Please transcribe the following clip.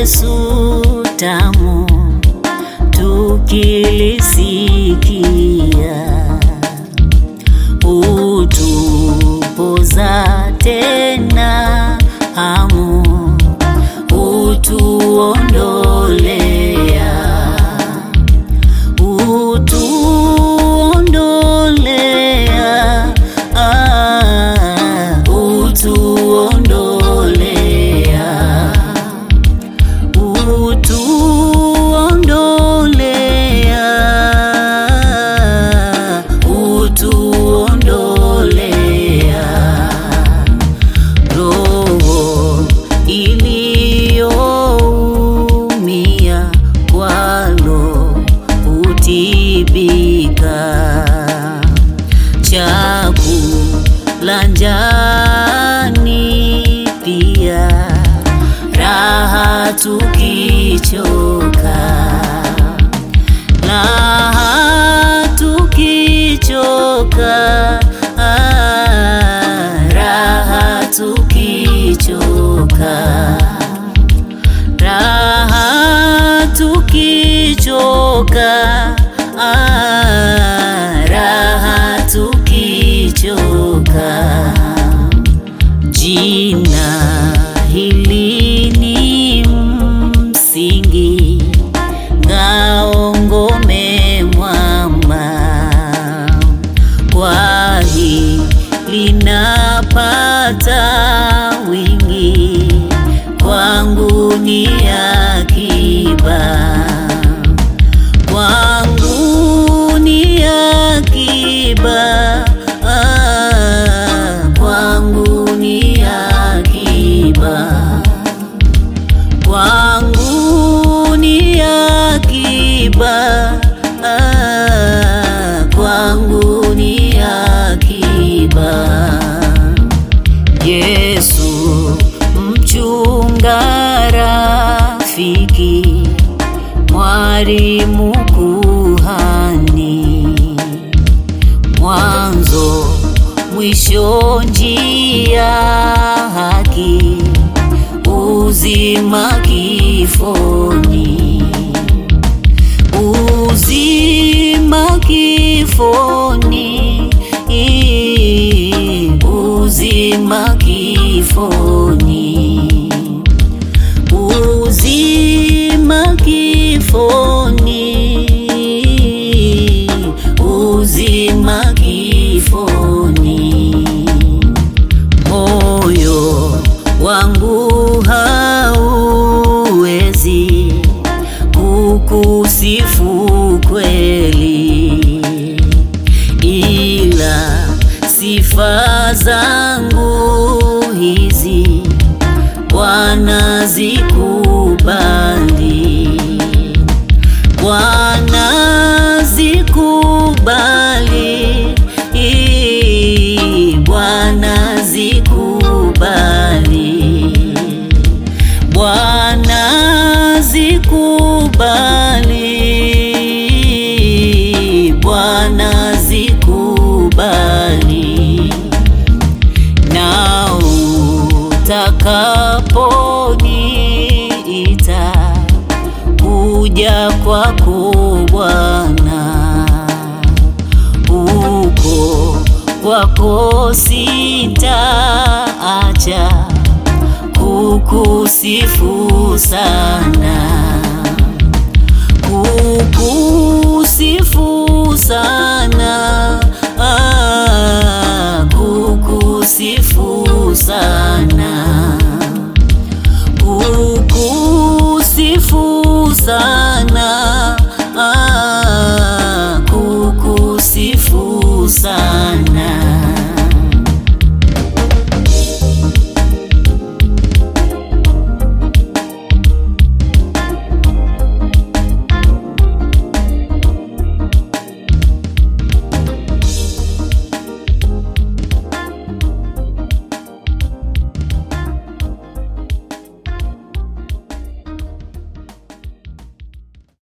Yesu tamu tukilisikia, utupoza tena hamu, utuondolea, utuondolea, utuondolea, utuondolea, utuondolea. Roho iliyoumia kwalo hutibika, chakula njani pia, raha tukichoka, raha tukichoka, raha tukichoka, raha tukichoka, raha tukichoka. Jina hili ni msingi, ngao, ngome, mwamba, kwa hili napata wingi, kwangu ni akiba, kwangu ni akiba, kwangu ni akiba, kwangu ni akiba, kwangu ni akiba. Yesu mchunga rafiki, mwalimu kuhani, mwanzo mwisho njia haki, uzima kifoni, uzima kifoni, uzima kifoni, uzima kifoni, uzima kifoni. Moyo wangu hauwezi kukusifu kweli, ila sifa zangu hizi Bwana zikubali, Bwana zikubali, Bwana zikubali, Bwana zikubali, Bwana zikubali. Na utakaponiita kuja kwako Bwana, uko kwako sitaacha kukusifu sana, kukusifu sana, kukusifu sana, kukusifu